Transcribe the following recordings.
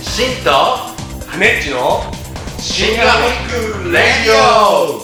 シンとハネッチのシンガホリックレディ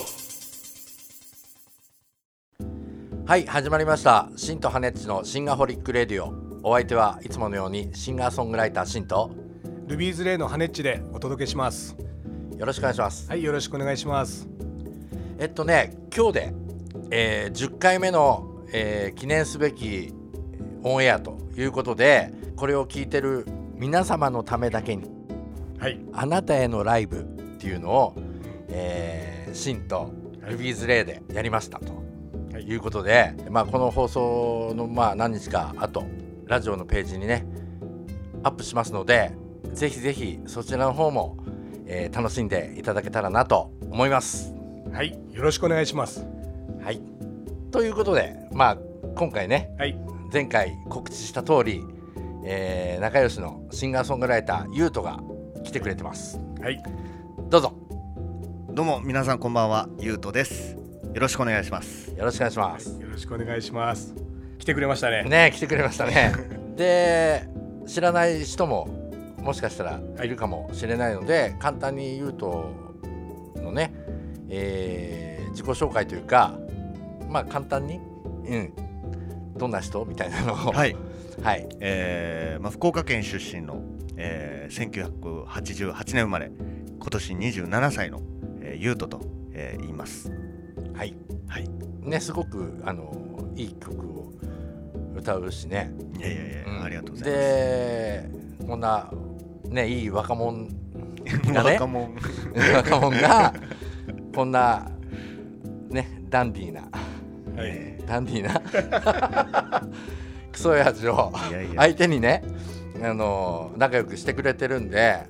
オ。 はい、始まりました。シンとハネッチのシンガホリックレディオ。お相手はいつものようにシンガーソングライターシンとルビーズレイのハネッチでお届けします。 よろしくお願いします。 はい、よろしくお願いします。 今日で、10回目の、記念すべきオンエアということで、これを聞いてる皆様のためだけに、 はい、 あなたへのライブっていうのを、シンとルビーズレイでやりましたということで、この放送の何日か後、ラジオのページにねアップしますので、ぜひぜひそちらの方も、楽しんでいただけたらなと思います。 はい、よろしくお願いします。 はい、ということで、今回ね、 はい、 前回告知した通り、仲良しのシンガーソングライターゆうとが来てくれてます。 はい、 どうぞ。 どうも皆さんこんばんは、ゆうとです。よろしくお願いします。 よろしくお願いします。 よろしくお願いします。来てくれましたね。 来てくれましたねで、知らない人ももしかしたらいるかもしれないので、簡単にゆうとのね、自己紹介というか、簡単に、どんな人みたいなのをはい、 はい、 福岡県出身の、1988年生まれ、今年27歳の、ゆうとと、言います。 はい、 はい、 ね、すごくいい曲を歌うしね。 いや、ありがとうございます。 で、こんなね、いい若者がね若者がこんなね、ダンディーな、ダンディーなクソ親父を相手にね、仲良くしてくれてるんで、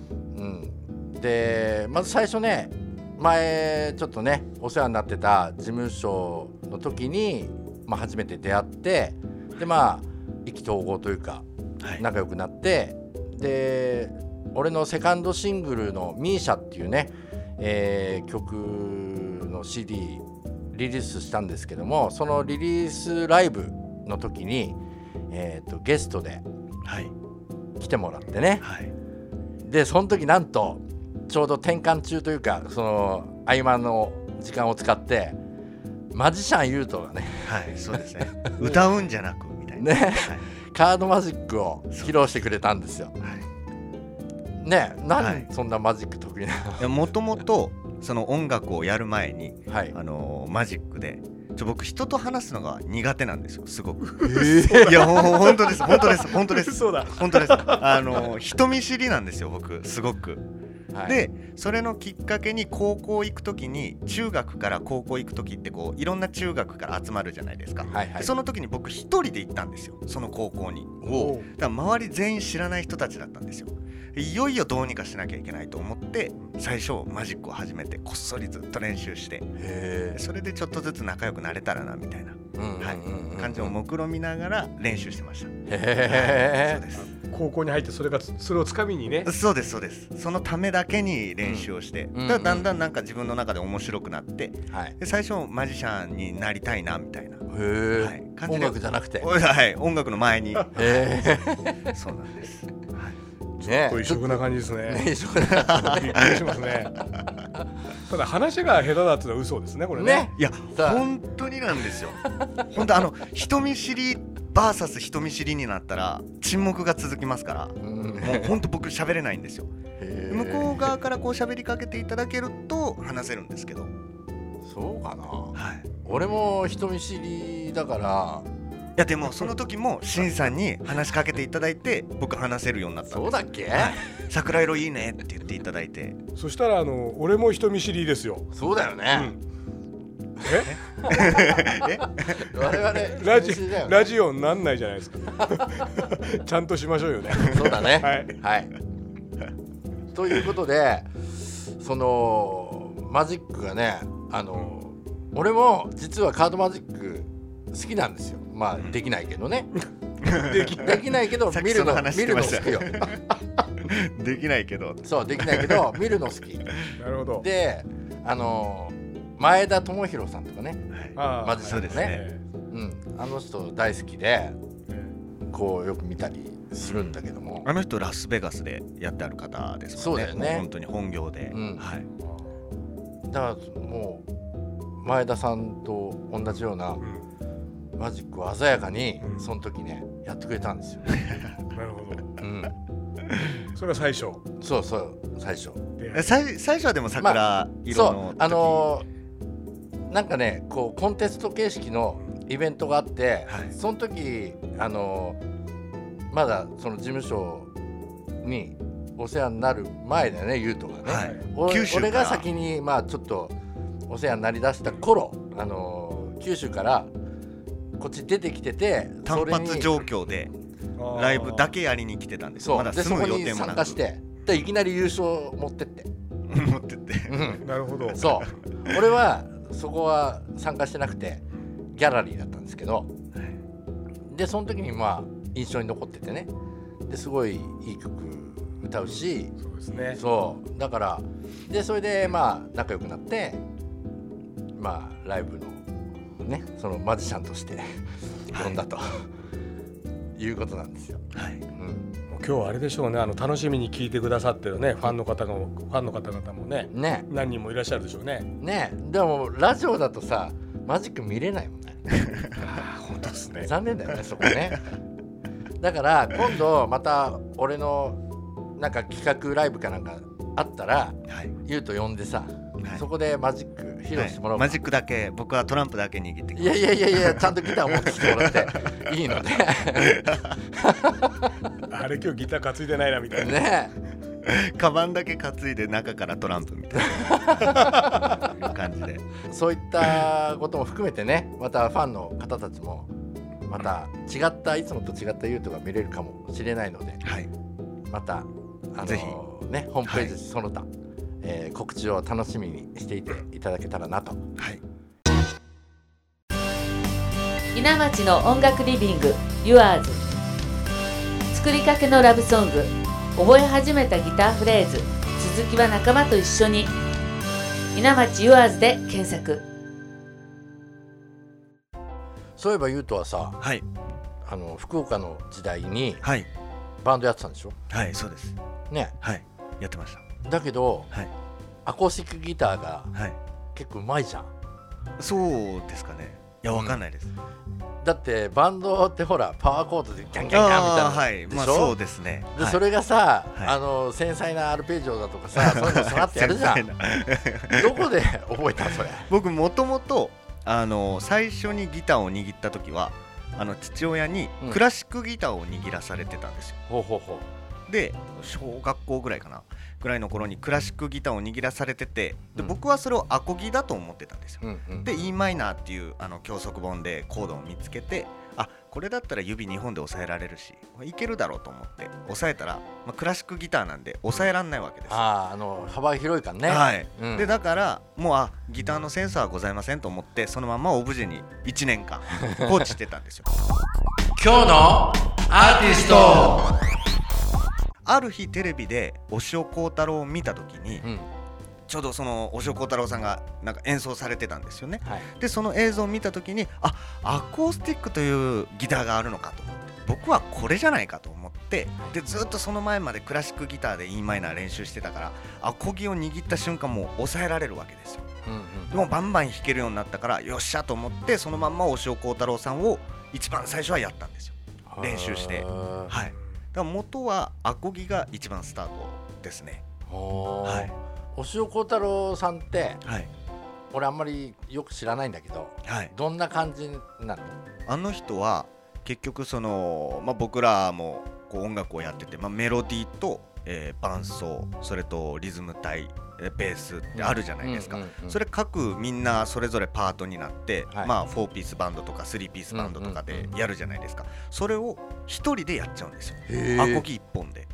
で、まず最初ね、前ちょっとねお世話になってた事務所の時に、初めて出会って、で意気投合というか仲良くなって、で、俺のセカンドシングルのミーシャっていうね、曲の CD リリースしたんですけども、そのリリースライブの時に、ゲストで来てもらってね、でその時なんとちょうど転換中というか、その合間の時間を使ってマジシャンゆうとがね、 そうですね歌うんじゃなくみたいなね、カードマジックを披露してくれたんですよ。ね、そんなマジック得意な。 もともとその音楽をやる前に、マジックで僕人と話すのが苦手なんですよ、すごく。いや、本当ですそうだ、 本当です。人見知りなんですよ、僕すごく。で、それのきっかけに高校行くときに、中学から高校行くときっていろんな中学から集まるじゃないですか。その時に僕一人で行ったんですよ、その高校に。だから周り全員知らない人たちだったんですよ。いよいよどうにかしなきゃいけないと思って、最初マジックを始めてこっそりずっと練習して、それでちょっとずつ仲良くなれたらなみたいな感じを目論みながら練習してました。そうです。 高校に入ってそれをつかみにね。 そうです。そのためだけに練習をして、だんだんなんか自分の中で面白くなって、で最初マジシャンになりたいなみたいな感じで。 音楽じゃなくて、 音楽の前に。そうなんです。 ちょっと異色な感じですね。びっくりしますね。ただ話が下手だってのは嘘ですね、これね。 いや、本当になんですよ。本当人見知り VS 人見知りになったら沈黙が続きますから、もう本当僕喋れないんですよ。向こう側からこう喋りかけていただけると話せるんですけど。 そうかな。俺も人見知りだから。 いや、でもその時もシンさんに話しかけていただいて、僕話せるようになったんです。 そうだっけ？ 桜色いいねって言っていただいて。 そしたら俺も人見知りですよ。 そうだよね。我々 ラジオになんないじゃないですか。ちゃんとしましょうよね。 そうだね。はい。ということで、そのマジックがね、俺も実はカードマジック好きなんですよ。できないけどね。できないけど見るの好きよ。 できないけど。 そう、できないけど見るの好き。 なるほど。 で、前田智弘さんとかね、マジシャンですね。あの人大好きで、 こうよく見たりするんだけども、 あの人ラスベガスでやってある方ですもんね。 そうだよね、 本当に本業で、はい、 だからもう前田さんと同じようなマジックを鮮やかにその時ねやってくれたんですよ。 なるほど、それが最初。 そう最初。 最初はでも桜色の時、 そうなんかねこうコンテスト形式のイベントがあって、その時まだその事務所にお世話になる前だよね、ゆうとがね、俺が先にまあちょっとお世話になりだした頃、九州からこっち出てきてて単発状況でライブだけやりに来てたんですよ。まだ住む予定もなく、 そこに参加してでいきなり優勝持ってってなるほど。 そう俺はそこは参加してなくてギャラリーだったんですけど、でその時にまあ印象に残っててね、ですごいいい曲歌うし、 そうですね、 そうだからでそれでまあ仲良くなって、まあライブのねそのマジシャンとして呼んだということなんですよ。はい、 今日はあれでしょうね、楽しみに聞いてくださってるねファンの方々もね何人もいらっしゃるでしょうね。 でもラジオだとさマジック見れないもんね。 本当ですね。 残念だよねそこね。だから今度また俺のなんか企画ライブかなんかあったら、ゆうと呼んでさ、そこでマジック披露してもらおうか。 マジックだけ、僕はトランプだけ握ってきます。 いやちゃんとギター持ってきてもらっていいのであれ今日ギター担いでないなみたいなね。 カバンだけ担いで中からトランプみたいな感じで、 そういったことも含めてね、またファンの方たちもまた違ったいつもと違ったユートが見れるかもしれないので、またぜひねホームページその他、告知を楽しみにしていていただけたらなと。 稲町の音楽リビング Yours、 作りかけのラブソング、覚え始めたギターフレーズ、続きは仲間と一緒に。稲町 Yours で検索。 そういえばゆうとはさ、福岡の時代にバンドやってたんでしょ。 そうですね。 やってました。 だけど、アコースティックギターが結構うまいじゃん。 そうですかね。いやわかんないです、 だってバンドってほらパワーコードでギャンギャンギャンみたいなでしょ。 そうですね。 でそれがさ、繊細なアルペジオだとかさそういうのさらってやるじゃん。どこで覚えたそれ。僕もともと最初にギターを握った時は父親にクラシックギターを握らされてたんですよ。で小学校ぐらいかなぐらいの頃にクラシックギターを握らされてて、で僕はそれをアコギだと思ってたんですよ。で E マイナーっていう教則本でコードを見つけて、これだったら指2本で押さえられるしいけるだろうと思って押さえたら、クラシックギターなんで押さえらんないわけです。 幅広いからね。 でだからもうギターのセンスはございませんと思って、そのままオブジェに1年間放置してたんですよ。 今日のアーティスト。 ある日テレビで押尾コータローを見た時に、ちょうどその押尾コータローさんがなんか演奏されてたんですよね。でその映像を見た時にアコースティックというギターがあるのかと思って、僕はこれじゃないかと思って、でずっとその前までクラシックギターで E マイナー練習してたから、アコギを握った瞬間もう抑えられるわけですよ。でもバンバン弾けるようになったからよっしゃと思って、そのまんま押尾コータローさんを一番最初はやったんですよ、練習して。だから元はアコギが一番スタートですね。 押尾コータローさんって、俺あんまりよく知らないんだけど、どんな感じなの？ あの人は結局僕らもこう音楽をやってて、メロディーと、伴奏、それとリズム体、ベースってあるじゃないですか。それ各みんなそれぞれパートになって、4ピースバンドとか3ピースバンドとかでやるじゃないですか。それを一人でやっちゃうんですよ。アコギ一本で、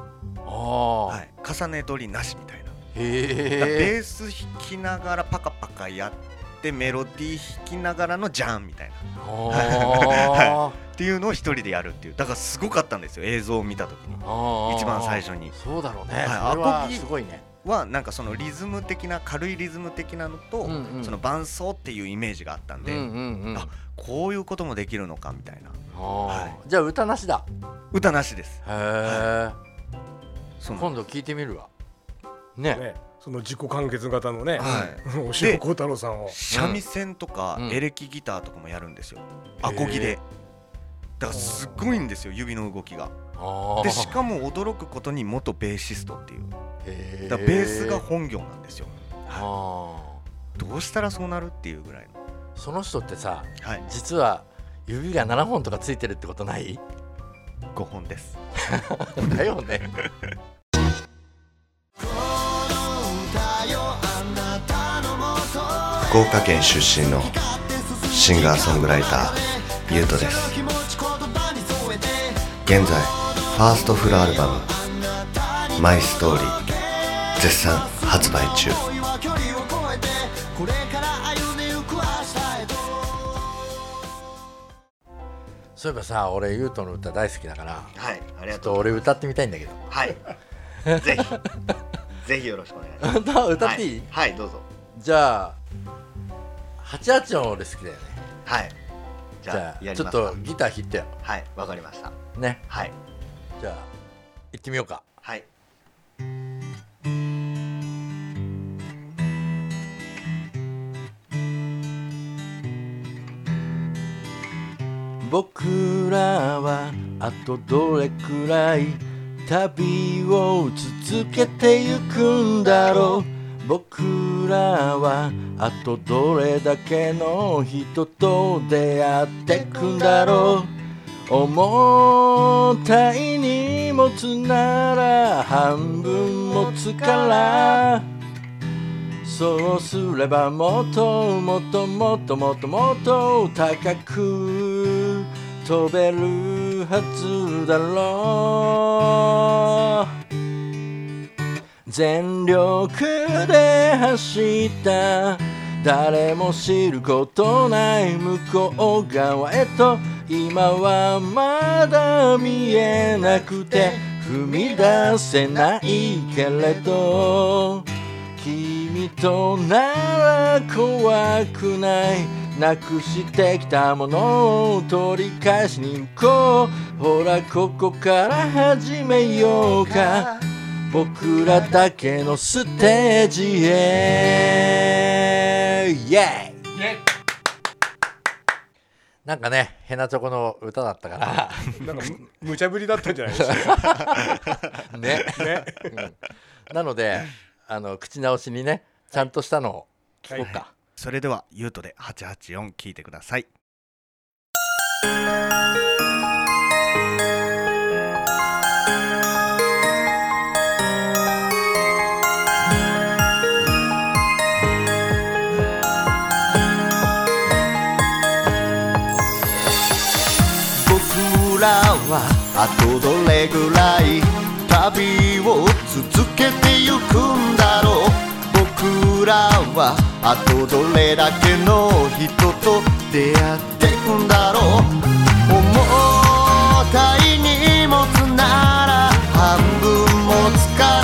重ね取りなしみたいな。ベース弾きながらパカパカやってメロディー弾きながらのジャンみたいなっていうのを一人でやるっていう。だからすごかったんですよ、映像を見た時に一番最初に。 そうだろうね。アコギすごいね。 はなんかそのリズム的な軽いリズム的なのと、その伴奏っていうイメージがあったんで、こういうこともできるのかみたいな。 はい、じゃあ歌なしだ。 歌なしです。 へえ、今度聞いてみるわね。 その自己完結型のね、押尾幸太郎さんを三味線とかエレキギターとかもやるんですよ、アコギで。だからすごいんですよ、指の動きが。でしかも驚くことに元ベーシストっていう、だからベースが本業なんですよ。どうしたらそうなるっていうぐらいの。 その人ってさ、実は指が7本とかついてるってことない？ 5 本ですだよね福岡県出身のシンガーソングライターゆうとです。現在ファーストフルアルバムマイストーリー絶賛発売中。 そういえばさ、俺ゆうとの歌大好きだから、 はい、ありがとう。 ちょっと俺歌ってみたいんだけど。 はいぜひぜひよろしくお願いします。 歌っていい？ はい、どうぞ。 じゃあ88音俺好きだよね。 はい、じゃあちょっとギター弾いてよ。 はい、わかりましたね。 はい、 じゃあ行ってみようか。 はい。 僕らはあとどれくらい旅を続けてゆくんだろう。僕らはあとどれだけの人と出会ってくんだろう。重たい荷物なら半分持つから、そうすればもっともっともっともっともっと高く飛べるはずだろう。全力で走った誰も知ることない向こう側へと、今はまだ見えなくて踏み出せないけれど、君となら怖くない。なくしてきたものを取り返しに行こう。ほらここから始めようか、僕らだけのステージへ。イエーイ。なんかね、ヘナチョコの歌だったからなんか無茶ぶりだったんじゃないですかね、なので口直しにね、ちゃんとしたのを聞こうか。 それではゆうとで884聞いてください。 僕らはあとどれぐらい旅を続けてゆくんだろう。僕らはあとどれだけの人と出会ってくんだろう。重たい荷物なら半分持つから、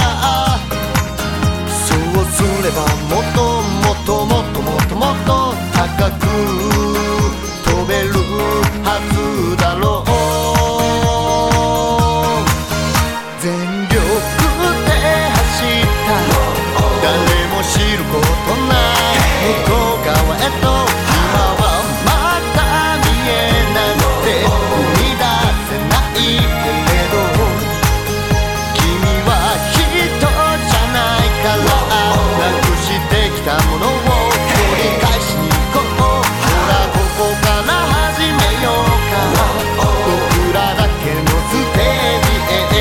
そうすればもっともっともっともっともっと高く飛べるはずだろう。全力で走った誰も知ることない向こう側へと、今はまだ見えなくて踏み出せないけれど、君は人じゃないからなくしてきたものを取り返しに行こう。ほらここから始めようか、僕らだけのステージへ。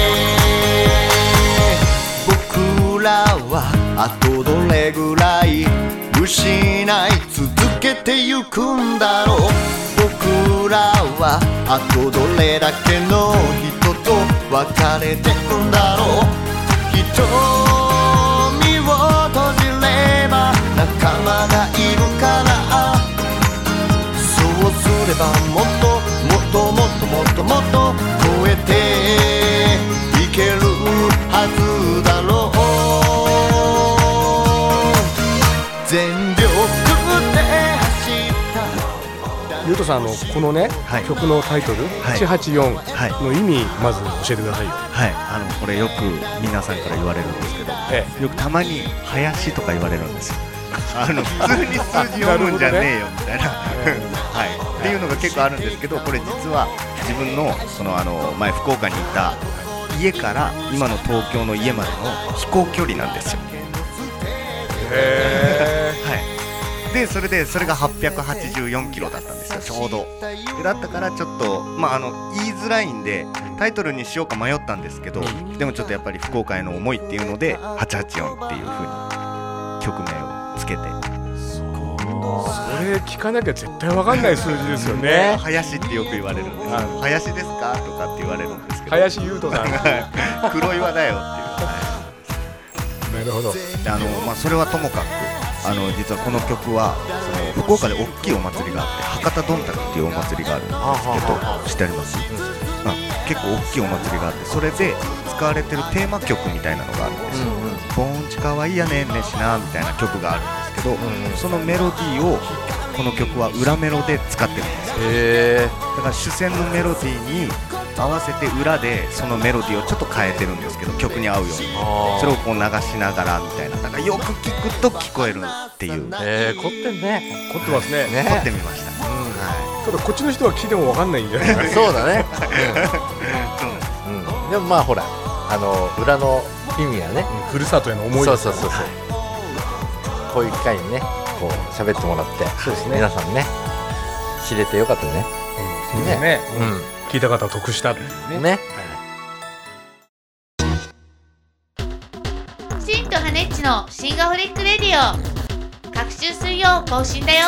僕らはあとどれぐらい失い続けてゆくんだろう。僕らはあとどれだけの人と別れてくんだろう。瞳を閉じれば仲間がいるから、そうすればもっともっともっともっともっと超えていけるはずだろう。全力で走った。 ゆうと藤さんこのね、曲のタイトル、884の意味、まず教えてくださいよ。 これよく皆さんから言われるんですけど、よくたまに林とか言われるんですよ。普通に数字読むんじゃねえよみたいなっていうのが結構あるんですけど、これ実は自分の前福岡にいた家から今の東京の家までの飛行距離なんですよ。でそれが884キロだったんですよ、ちょうど。でだったからちょっと言いづらいんでタイトルにしようか迷ったんですけど、でもちょっとやっぱり福岡への思いっていうので884っていう風に曲名をつけて。 それ聞かなきゃ絶対わかんない数字ですよね。 林ってよく言われるんです。林ですかとかって言われるんですけど、 林優斗さん黒岩だよっていう。 なるほど。 それはともかく実はこの曲は福岡で大きいお祭りがあって、博多どんたくっていうお祭りがあるんですけど、知ってあります？結構大きいお祭りがあって、それで使われてるテーマ曲みたいなのがあるんですよ。ボンチかわいいやねんねしなみたいな曲があるんですけど、そのメロディーをこの曲は裏メロで使ってるんですよ。だから主戦のメロディーに合わせて裏でそのメロディーをちょっと変えてるんですけど、曲に合うようにそれをこう流しながらみたいな、だからよく聞くと聞こえるっていう。 凝ってんね。 凝ってますね。 凝ってみました。 ただこっちの人は聞いても分かんないんじゃないですか。 そうだね。でもほら裏の意味はね、 ふるさとへの思い。 そうこういう機会にねこう喋ってもらって、皆さんね知れてよかったね。 聞いた方は得したね。シンとハネッチのシンガホリックレディオ、各週水曜更新だよ。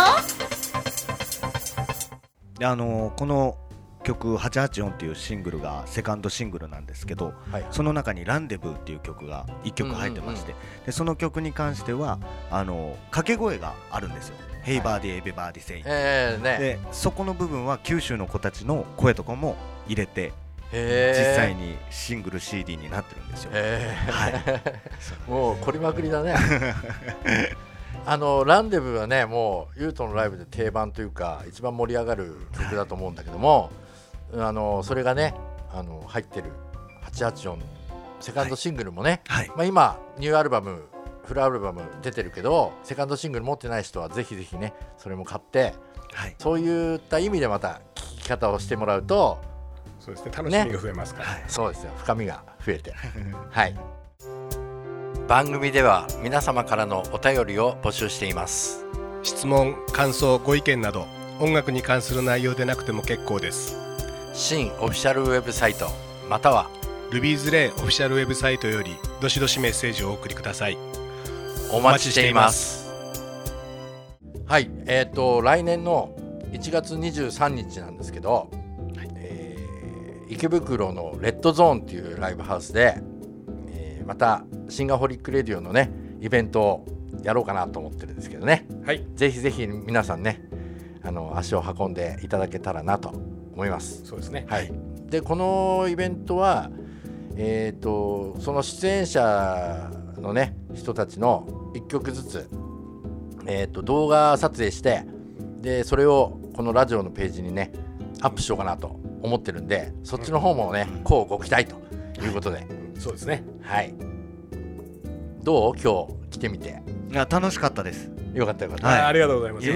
この曲884っていうシングルがセカンドシングルなんですけど、その中にランデブーっていう曲が1曲入ってまして、でその曲に関しては掛け声があるんですよ。Hey Birdy Everybody Say、でそこの部分は九州の子たちの声とかも入れて実際にシングル CD になってるんですよ。 もう凝りまくりだね。ランデブーはね、もうユートのライブで定番というか一番盛り上がる曲だと思うんだけども、それがね入ってる884セカンドシングルもね、今ニューアルバムフルアルバム出てるけど、セカンドシングル持ってない人はぜひぜひねそれも買って、そういった意味でまた聴き方をしてもらうと、 そうですね、楽しみが増えますから、 そうですよ、深みが増えて番組では皆様からのお便りを募集しています。 質問、感想、ご意見など音楽に関する内容でなくても結構です。 新オフィシャルウェブサイトまたはルビーズレイオフィシャルウェブサイトよりどしどしメッセージをお送りください。 お待ちしています。はい、来年の1月23日なんですけど、池袋のレッドゾーンっていうライブハウスで、またシンガホリックレディオのねイベントをやろうかなと思ってるんですけどね、ぜひぜひ皆さんね足を運んでいただけたらなと思います。 そうですね。 でこのイベントは、その出演者のね人たちの1曲ずつ、動画撮影して、でそれをこのラジオのページにねアップしようかなと思ってるんで、そっちの方もねこうご期待ということで、 そうですね。 どう今日来てみて。 いや楽しかったです。 よかったよかった、 ありがとうございます。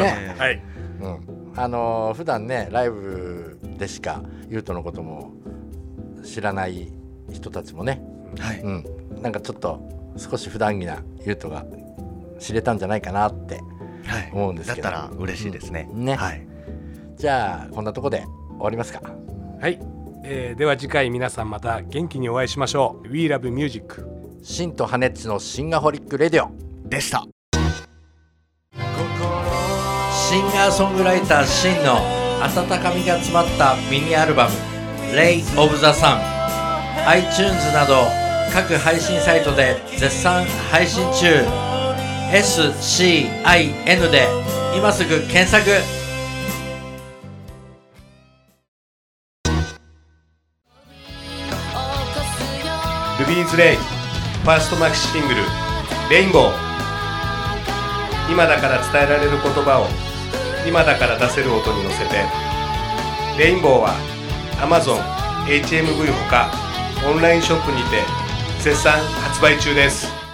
普段ねライブでしかユートのことも知らない人たちもね、なんかちょっと少し普段着なユートが知れたんじゃないかなって思うんですけど、 だったら嬉しいですね。 じゃあこんなとこで終わりますか。 では次回皆さんまた元気にお会いしましょう。 We Love Music、 シンとハネッチのシンガホリックレディオでした。 シンガーソングライターシンの温かみが詰まったミニアルバム Ray of the Sun、 iTunes など各配信サイトで絶賛配信中。 SCIN で今すぐ検索。 ルビーズレイファーストマキシシングルレインボー、今だから伝えられる言葉を今だから出せる音に乗せてレインボーは Amazon、HMV ほかオンラインショップにて絶賛発売中です。